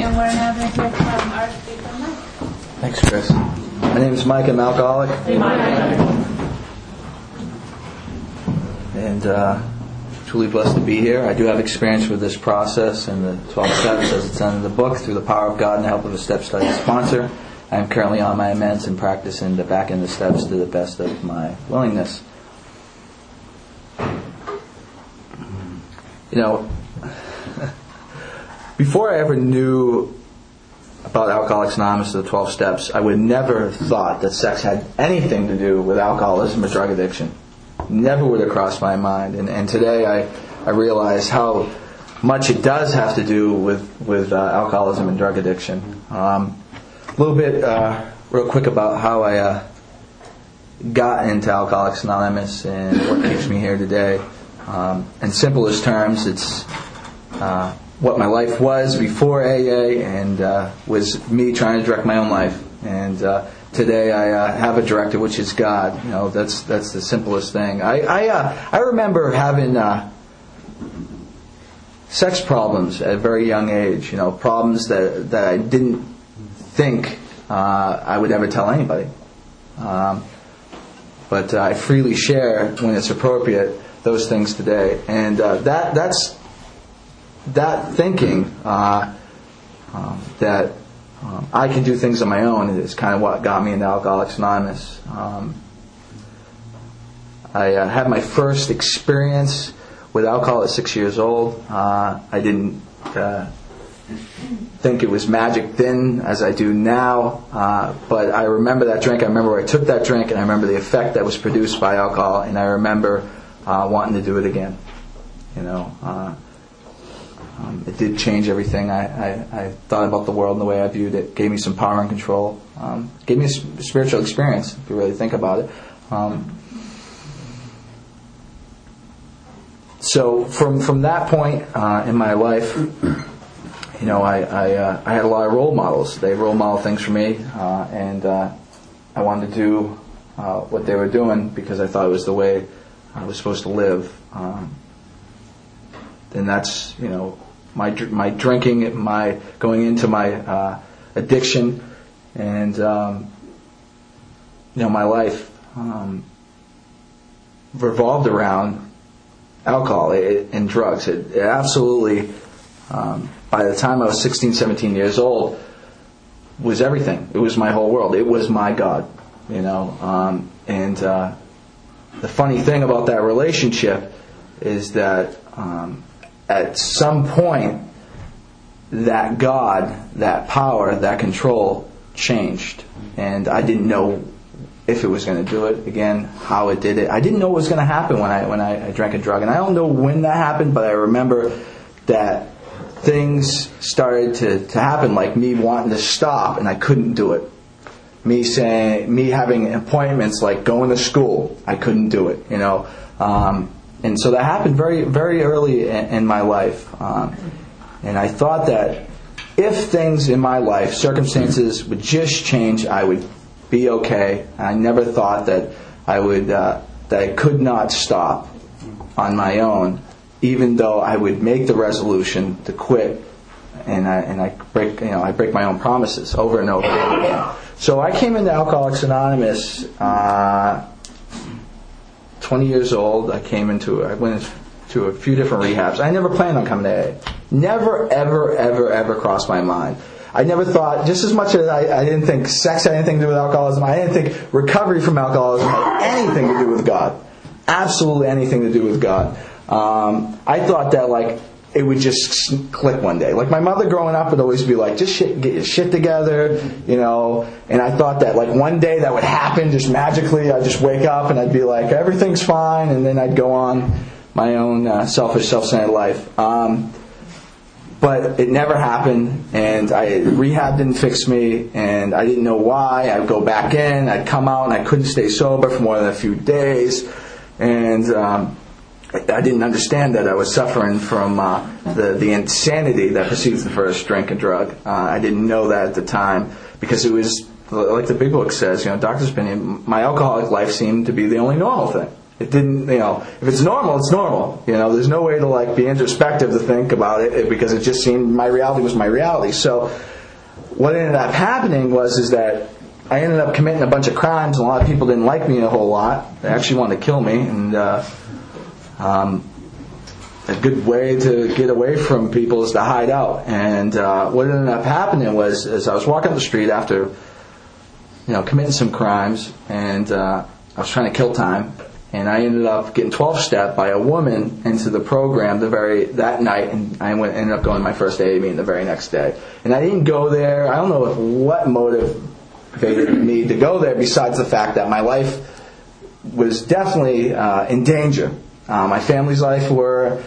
And we're now going to hear from our speaker, Mike. Thanks, Chris. My name is Mike. I'm an alcoholic. And truly blessed to be here. I do have experience with this process and the 12 steps as it's done in the book through the power of God and the help of a step study sponsor. I am currently on my amends and practicing the back end of the steps to the best of my willingness. You know, before I ever knew about Alcoholics Anonymous, the 12 steps, I would never have thought that sex had anything to do with alcoholism or drug addiction. Never would have crossed my mind. And today I realize how much it does have to do with alcoholism and drug addiction. A little bit real quick about how I got into Alcoholics Anonymous and what keeps me here today. In simplest terms, it's what my life was before AA and was me trying to direct my own life. And today I have a director, which is God. You know, that's the simplest thing. I remember having sex problems at a very young age. You know, problems that I didn't think I would ever tell anybody. But I freely share when it's appropriate those things today. And that's that thinking that I can do things on my own is kind of what got me into Alcoholics Anonymous. I had my first experience with alcohol at 6 years old. I didn't think it was magic then as I do now, but I remember that drink. I remember where I took that drink, and I remember the effect that was produced by alcohol, and I remember wanting to do it again. You know, it did change everything. I thought about the world and the way I viewed it. Gave me some power and control. Gave me a spiritual experience, if you really think about it. So from that point in my life, you know, I had a lot of role models. They role model things for me, and I wanted to do what they were doing because I thought it was the way I was supposed to live. And that's, you know, my drinking, my going into my addiction, and you know, my life revolved around alcohol and drugs. It absolutely, by the time I was 16, 17 years old, was everything. It was my whole world. It was my God, you know. And the funny thing about that relationship is that at some point, that God, that power, that control changed. And I didn't know if it was going to do it again, how it did it. I didn't know what was going to happen when I drank a drug. And I don't know when that happened, but I remember that things started to happen, like me wanting to stop and I couldn't do it. Me having appointments like going to school, I couldn't do it, you know. And so that happened very, very early in my life. And I thought that if things in my life, circumstances would just change, I would be okay. I never thought that I would, that I could not stop on my own, even though I would make the resolution to quit, and I break my own promises over and over again. So I came into Alcoholics Anonymous 20 years old. I went into a few different rehabs. I never planned on coming to AA. Never, ever, ever, ever crossed my mind. I never thought, just as much as I didn't think sex had anything to do with alcoholism, I didn't think recovery from alcoholism had anything to do with God. Absolutely anything to do with God. I thought that, like, it would just click one day. Like, my mother growing up would always be like, just get your shit together, you know. And I thought that, like, one day that would happen just magically. I'd just wake up and I'd be like, everything's fine. And then I'd go on my own selfish, self-centered life. But it never happened, and rehab didn't fix me, and I didn't know why. I'd go back in, I'd come out, and I couldn't stay sober for more than a few days. And I didn't understand that I was suffering from the insanity that precedes the first drink and drug. I didn't know that at the time, because it was, like the Big Book says, you know, doctor's opinion, my alcoholic life seemed to be the only normal thing. It didn't, if it's normal, it's normal. There's no way to be introspective to think about it because it just seemed my reality was my reality. So what ended up happening is that I ended up committing a bunch of crimes. A lot of people didn't like me a whole lot. They actually wanted to kill me. And a good way to get away from people is to hide out. And what ended up happening was, as I was walking up the street after, committing some crimes, and I was trying to kill time, and I ended up getting 12-stepped by a woman into the program that night, and I ended up going to my first AA meeting the very next day. And I didn't go there. I don't know what motivated me to go there besides the fact that my life was definitely in danger. My family's life were,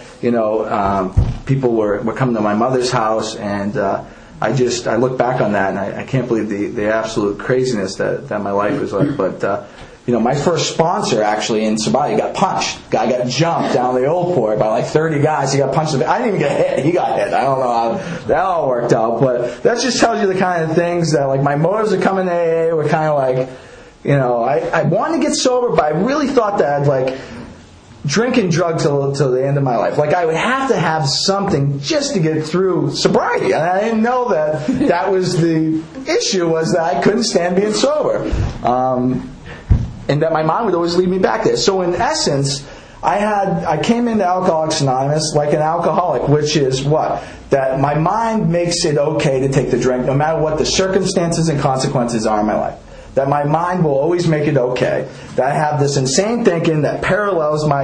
people were coming to my mother's house, and I look back on that, and I can't believe the absolute craziness that my life was like. But my first sponsor actually in sobriety got punched. Guy got jumped down the Old Port by 30 guys. He got punched. I didn't even get hit. He got hit. I don't know how that all worked out, but that just tells you the kind of things that my motives of coming to AA were kind of I wanted to get sober, but I really thought that I'd drinking drugs till the end of my life. I would have to have something just to get through sobriety. And I didn't know that was the issue, was that I couldn't stand being sober. And that my mind would always lead me back there. So in essence, I came into Alcoholics Anonymous like an alcoholic, which is what? That my mind makes it okay to take the drink no matter what the circumstances and consequences are in my life. That my mind will always make it okay. That I have this insane thinking that parallels my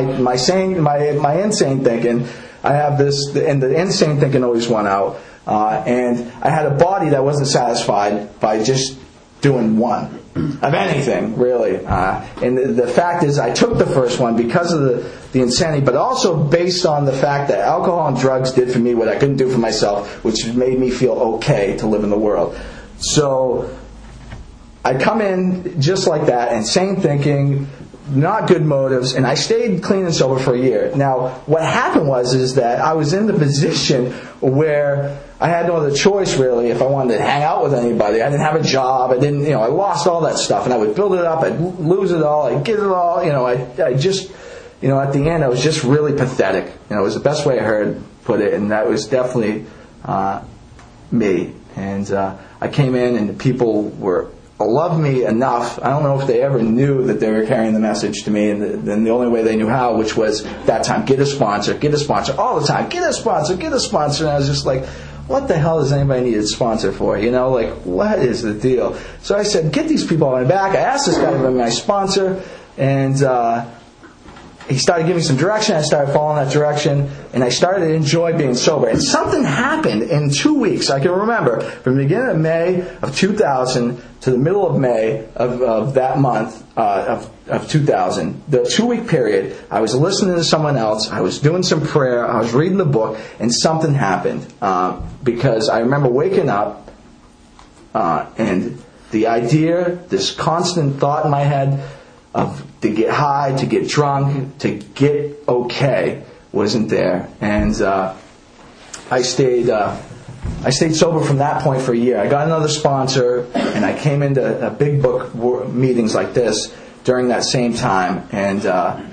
insane thinking. I have this, and the insane thinking always won out. And I had a body that wasn't satisfied by just doing one of anything, really. And the fact is, I took the first one because of the insanity, but also based on the fact that alcohol and drugs did for me what I couldn't do for myself, which made me feel okay to live in the world. So I come in just like that, insane thinking, not good motives, and I stayed clean and sober for a year. Now, what happened is that I was in the position where I had no other choice, really, if I wanted to hang out with anybody. I didn't have a job. I didn't, I lost all that stuff, and I would build it up. I'd lose it all. I'd get it all. I just, at the end, I was just really pathetic. It was the best way I heard put it, and that was definitely me. And I came in, and the people loved me enough. I don't know if they ever knew that they were carrying the message to me, and then the only way they knew how, which was that time, get a sponsor all the time, get a sponsor. And I was just like, what the hell does anybody need a sponsor for? What is the deal? So I said, get these people on my back. I asked this guy to be my sponsor, and he started giving me some direction. I started following that direction, and I started to enjoy being sober. And something happened in 2 weeks. I can remember from the beginning of May of 2000 to the middle of May of that month of 2000. The 2-week period, I was listening to someone else. I was doing some prayer. I was reading the book, and something happened because I remember waking up and the idea, this constant thought in my head to get high, to get drunk, to get okay, wasn't there. And I stayed sober from that point for a year. I got another sponsor, and I came into big book meetings like this during that same time. And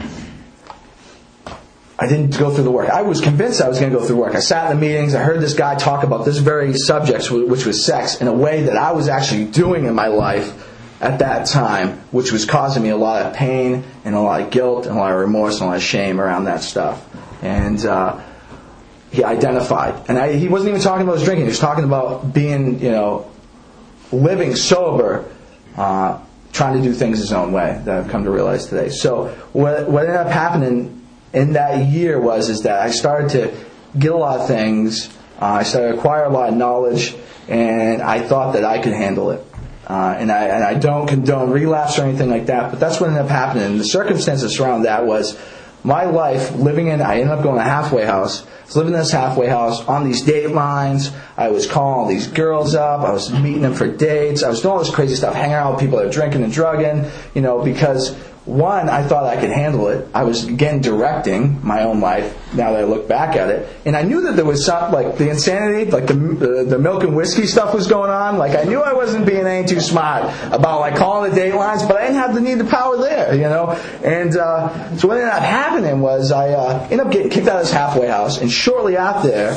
I didn't go through the work. I was convinced I was going to go through work. I sat in the meetings. I heard this guy talk about this very subject, which was sex, in a way that I was actually doing in my life at that time, which was causing me a lot of pain and a lot of guilt and a lot of remorse and a lot of shame around that stuff. And he identified. And he wasn't even talking about his drinking. He was talking about being, living sober, trying to do things his own way, that I've come to realize today. So what ended up happening in that year is that I started to get a lot of things. I started to acquire a lot of knowledge, and I thought that I could handle it. And I don't condone relapse or anything like that, but that's what ended up happening. And the circumstances around that was my life I ended up going to a halfway house. I was living in this halfway house on these date lines. I was calling all these girls up. I was meeting them for dates. I was doing all this crazy stuff, hanging out with people that are drinking and drugging, because One, I thought I could handle it. I was, again, directing my own life, now that I look back at it. And I knew that there was some, like, the insanity, like the milk and whiskey stuff was going on. Like, I knew I wasn't being any too smart about, like, calling the datelines, but I didn't have the need, the power there, you know. And so what ended up happening was I ended up getting kicked out of this halfway house. And shortly after,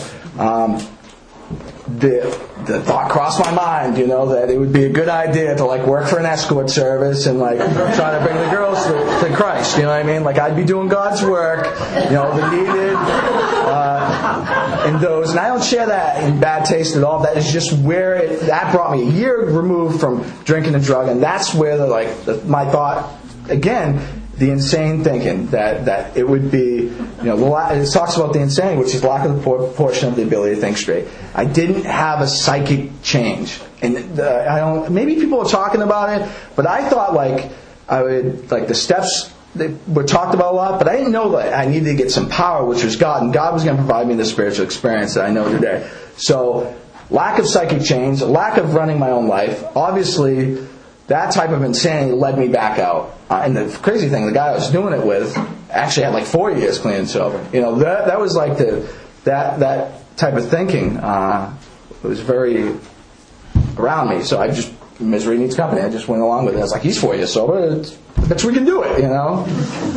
the thought crossed my mind, you know, that it would be a good idea to, like, work for an escort service and, like, try to bring the girls to Christ, you know what I mean? Like, I'd be doing God's work, you know, the needed, and those. And I don't share that in bad taste at all. That is just where that brought me a year removed from drinking and drug, and that's where my thought, again, the insane thinking that it would be, you know, it talks about the insanity, which is lack of the portion of the ability to think straight. I didn't have a psychic change, and maybe people are talking about it, but I thought, like, I would, like, the steps that were talked about a lot, but I didn't know that I needed to get some power, which was God, and God was going to provide me the spiritual experience that I know today. So, lack of psychic change, lack of running my own life, obviously. That type of insanity led me back out. And the crazy thing, the guy I was doing it with actually had like 4 years clean and sober. You know, that was like that type of thinking was very around me. So misery needs company. I just went along with it. I was like, he's 4 years sober. I bet we can do it, you know.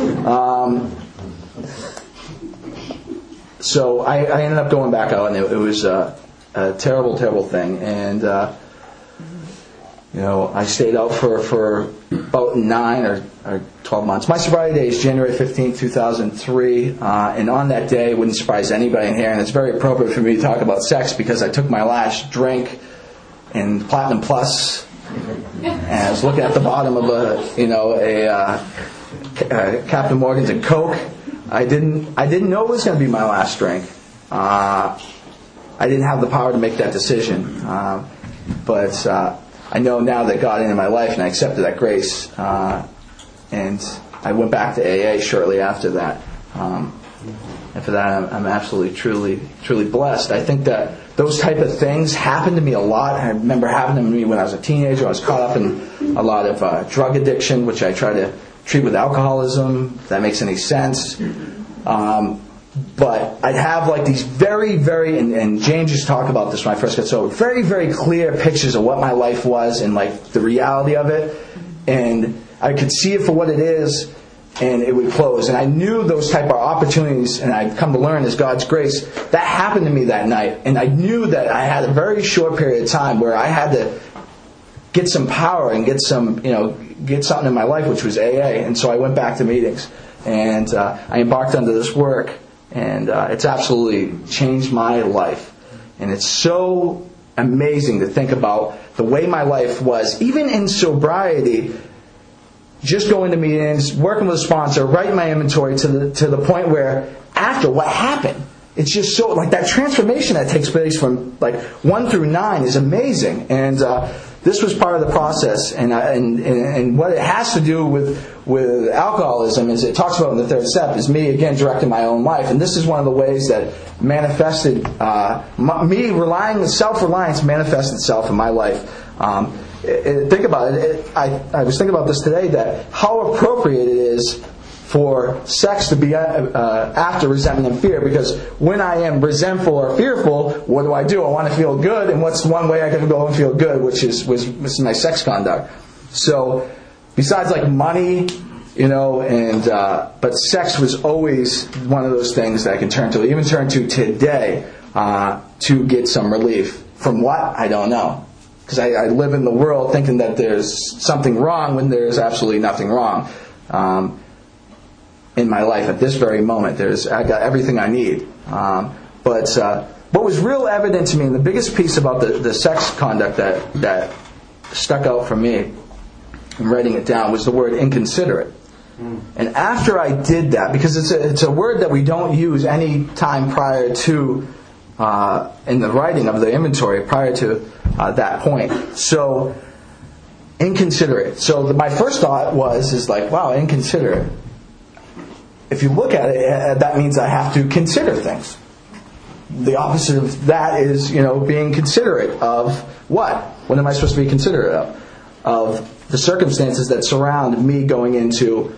So I ended up going back out, and it was a terrible, terrible thing. And you know, I stayed out for about 9 or 12 months. My sobriety day is January 15th, 2003. And on that day, it wouldn't surprise anybody in here, and it's very appropriate for me to talk about sex because I took my last drink in Platinum Plus, and I was looking at the bottom of a Captain Morgan's and Coke. I didn't know it was going to be my last drink. I didn't have the power to make that decision. But I know now that God entered my life, and I accepted that grace, and I went back to AA shortly after that. And for that, I'm absolutely, truly, truly blessed. I think that those type of things happened to me a lot. I remember happening to me when I was a teenager. I was caught up in a lot of drug addiction, which I try to treat with alcoholism, if that makes any sense. But I'd have like these very, very, and James used to talk about this when I first got sober, very, very clear pictures of what my life was and like the reality of it. And I could see it for what it is, and it would close. And I knew those type of opportunities, and I'd come to learn as God's grace, that happened to me that night. And I knew that I had a very short period of time where I had to get some power and get something in my life, which was AA. And so I went back to meetings, and I embarked onto this work. And it's absolutely changed my life. And it's so amazing to think about the way my life was, even in sobriety, just going to meetings, working with a sponsor, writing my inventory to the point where after what happened, it's just so, like, that transformation that takes place from like 1 through 9 is amazing. And this was part of the process, and what it has to do with alcoholism is it talks about in the third step is me again directing my own life, and this is one of the ways that manifested me self-reliance manifested itself in my life. Think about it. I was thinking about this today, that how appropriate it is for sex to be after resentment and fear, because when I am resentful or fearful, what do? I want to feel good, and what's one way I can go and feel good, which was my sex conduct. So, besides like money, but sex was always one of those things that I can turn to, even turn to today, to get some relief. From what? I don't know. Because I live in the world thinking that there's something wrong when there's absolutely nothing wrong. In my life at this very moment, I got everything I need. But what was real evident to me, and the biggest piece about the sex conduct that stuck out for me, in writing it down, was the word inconsiderate. And after I did that, because it's a word that we don't use any time prior to in the writing of the inventory prior to that point. So inconsiderate. So my first thought is like, wow, inconsiderate. If you look at it, that means I have to consider things. The opposite of that is, being considerate of what? What am I supposed to be considerate of? of the circumstances that surround me going into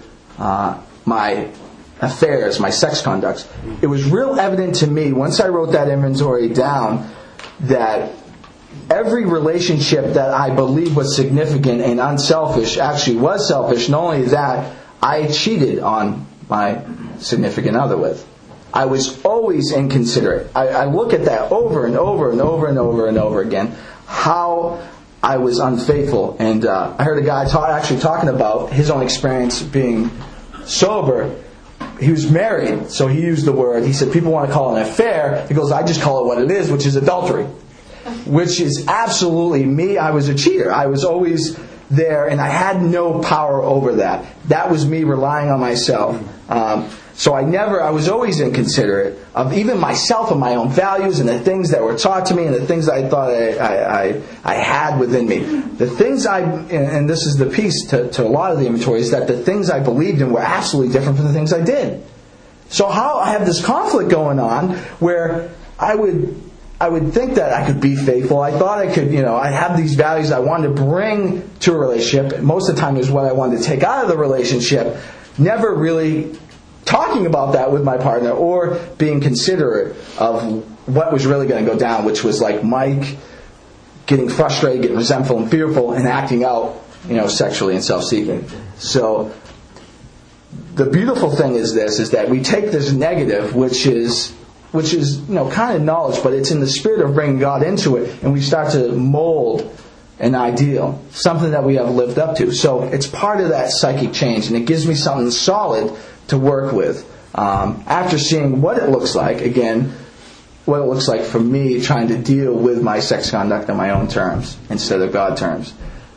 my affairs, my sex conducts. It was real evident to me once I wrote that inventory down that every relationship that I believed was significant and unselfish actually was selfish. Not only that, I cheated on my significant other with. I was always inconsiderate. I look at that over and over and over and over and over again, how I was unfaithful. And I heard a guy actually talking about his own experience being sober. He was married, so he used the word, he said, people want to call it an affair. He goes, I just call it what it is, which is adultery. Which is absolutely me. I was a cheater. I was always there, and I had no power over that. That was me relying on myself. So I was always inconsiderate of even myself and my own values and the things that were taught to me and the things I thought I had within me. The things and this is the piece to a lot of the inventory, is that the things I believed in were absolutely different from the things I did. So how I have this conflict going on where I would think that I could be faithful. I thought I could, I have these values I wanted to bring to a relationship. Most of the time it was what I wanted to take out of the relationship. Never really talking about that with my partner or being considerate of what was really going to go down, which was like Mike getting frustrated, getting resentful and fearful and acting out, sexually and self-seeking. So the beautiful thing is that we take this negative, which is kind of knowledge, but it's in the spirit of bringing God into it, and we start to mold an ideal, something that we have lived up to. So it's part of that psychic change, and it gives me something solid to work with. After seeing what it looks like, again, what it looks like for me trying to deal with my sex conduct on my own terms instead of God terms.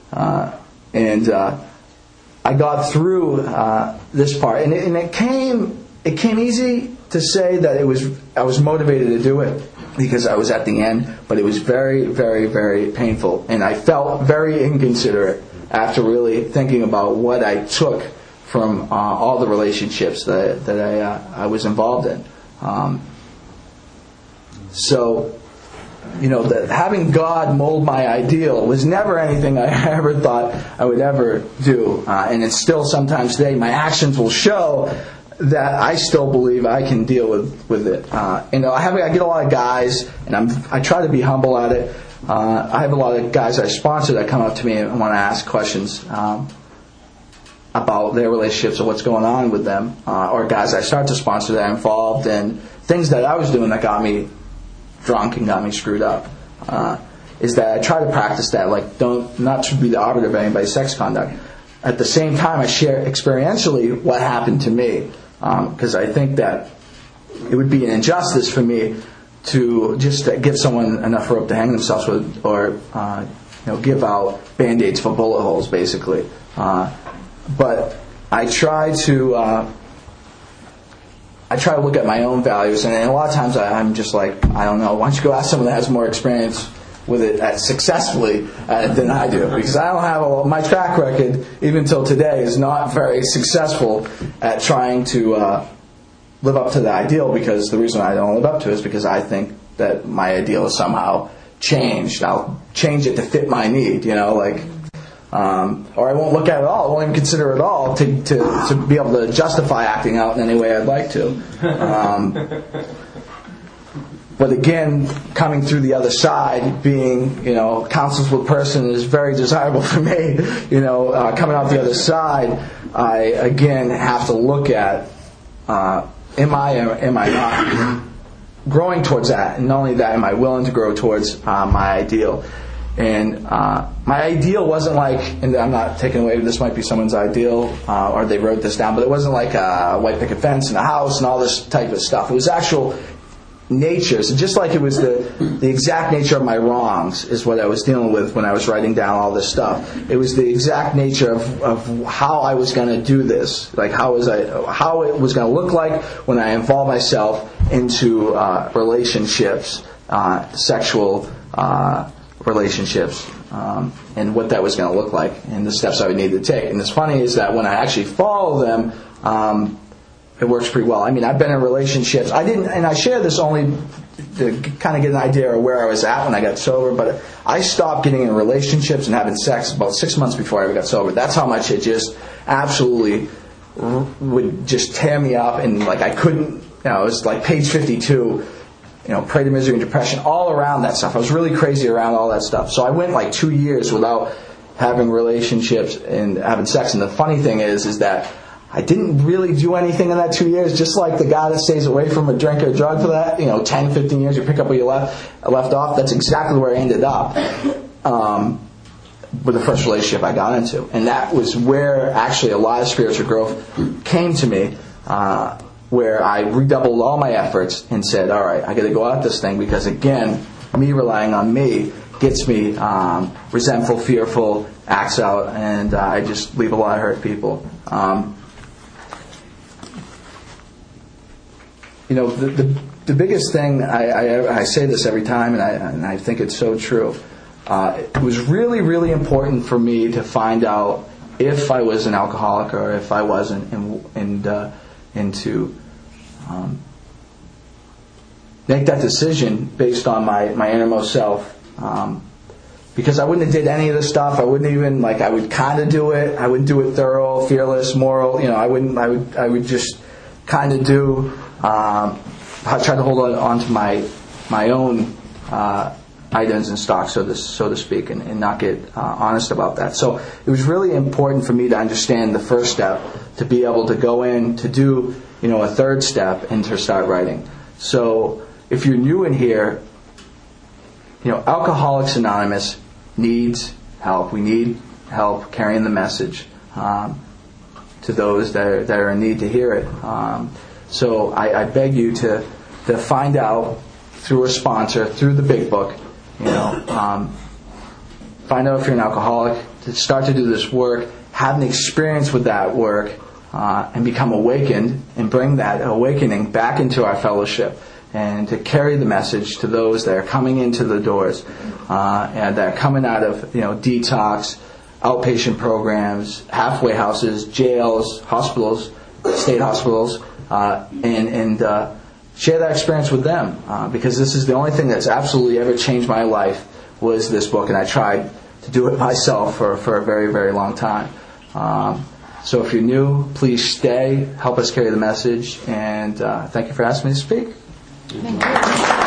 And I got through this part, and it came easy to say that I was motivated to do it because I was at the end, but it was very, very, very painful, and I felt very inconsiderate after really thinking about what I took from all the relationships that I was involved in. So, that having God mold my ideal was never anything I ever thought I would ever do, and it's still sometimes today. My actions will show that I still believe I can deal with it. I get a lot of guys, and I try to be humble at it. I have a lot of guys I sponsor that come up to me and want to ask questions about their relationships or what's going on with them, or guys I start to sponsor that are involved in things that I was doing that got me drunk and got me screwed up. Is that I try to practice that, not to be the arbiter of anybody's sex conduct. At the same time, I share experientially what happened to me, because I think that it would be an injustice for me to just give someone enough rope to hang themselves with, or give out band-aids for bullet holes, basically. But I try to look at my own values, and a lot of times I'm just like, I don't know. Why don't you go ask someone that has more experience with it successfully than I do? Because I don't have my track record, even till today, is not very successful at trying to live up to the ideal. Because the reason I don't live up to it is because I think that my ideal is somehow changed. I'll change it to fit my need, or I won't look at it at all. I won't even consider it at all to be able to justify acting out in any way I'd like to. But again, coming through the other side, being, counsels with person is very desirable for me. Coming out the other side, I again have to look at, am I not growing towards that? And not only that, am I willing to grow towards my ideal? And my ideal wasn't like, and I'm not taking away, this might be someone's ideal, or they wrote this down, but it wasn't like a white picket fence and a house and all this type of stuff. It was actual nature. So just like it was the exact nature of my wrongs is what I was dealing with when I was writing down all this stuff. It was the exact nature of how I was going to do this, like how it was going to look like when I involved myself into relationships, sexual relationships, and what that was going to look like and the steps I would need to take. And it's funny is that when I actually follow them, it works pretty well. I mean, I've been in relationships. And I share this only to kind of get an idea of where I was at when I got sober, but I stopped getting in relationships and having sex about 6 months before I ever got sober. That's how much it just absolutely would just tear me up, and like I couldn't, it was like page 52, prey to misery and depression, all around that stuff. I was really crazy around all that stuff. So I went like 2 years without having relationships and having sex. And the funny thing is that I didn't really do anything in that 2 years, just like the guy that stays away from a drink or a drug for that, 10, 15 years, you pick up where you left off. That's exactly where I ended up with the first relationship I got into. And that was where actually a lot of spiritual growth came to me, where I redoubled all my efforts and said, all right, I got to go at this thing, because again, me relying on me gets me resentful, fearful, acts out, and I just leave a lot of hurt people. The biggest thing, I say this every time, and I think it's so true. It was really, really important for me to find out if I was an alcoholic or if I wasn't, and to make that decision based on my innermost self. Because I wouldn't have did any of this stuff. I wouldn't even, I would kind of do it. I wouldn't do it thorough, fearless, moral. I would just kind of do. I try to hold on to my own items and stock, so to speak, and not get honest about that. So it was really important for me to understand the first step, to be able to go in to do a third step, and to start writing. So if you're new in here, Alcoholics Anonymous needs help. We need help carrying the message to those that are in need to hear it. So I beg you to find out through a sponsor, through the Big Book, find out if you're an alcoholic, to start to do this work, have an experience with that work, and become awakened, and bring that awakening back into our fellowship, and to carry the message to those that are coming into the doors, and that are coming out of detox, outpatient programs, halfway houses, jails, hospitals, state hospitals, and share that experience with them, because this is the only thing that's absolutely ever changed my life, was this book, and I tried to do it myself for a very, very long time. So if you're new, please stay, help us carry the message, and thank you for asking me to speak. Thank you.